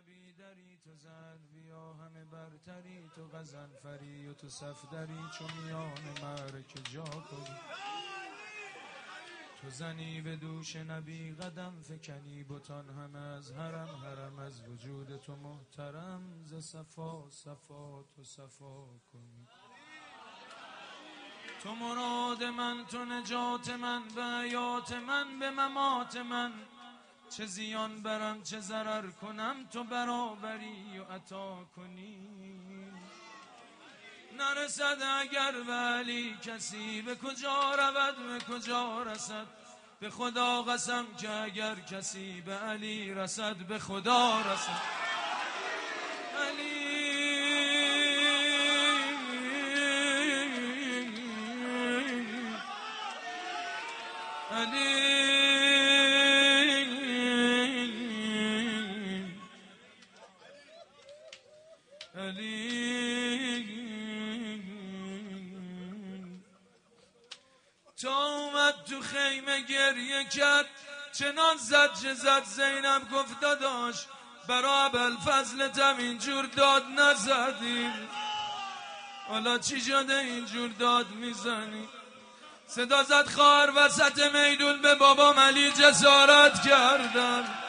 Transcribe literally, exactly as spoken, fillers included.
نبی دری تو زن بیا همه برتری تو غضنفری و تو صفدری چو میان معرکه جا کنی تو زنی به دوش نبی قدم فکنی بتان همه از حرم حرم از وجود تو محترم ز صفا صفا تو صفا کنی تو مراد من تو نجات من به حیات من به ممات من چه زیان برم چه ضرر کنم تو برابری و عطا کنی نرسد اگر به علی کسی به کجا رود به کجا رسد به خدا قسم که اگر کسی به علی رسد به خدا رسد علی علی تا اومد تو خیمه گریه کرد چنان زد چه زد زینب گفت داداش برا ابوالفضلتم اینجور داد نزدیم حالا چی شده اینجور داد میزنی صدا زد خواهر وسط میدون به بابام علی جسارت کردن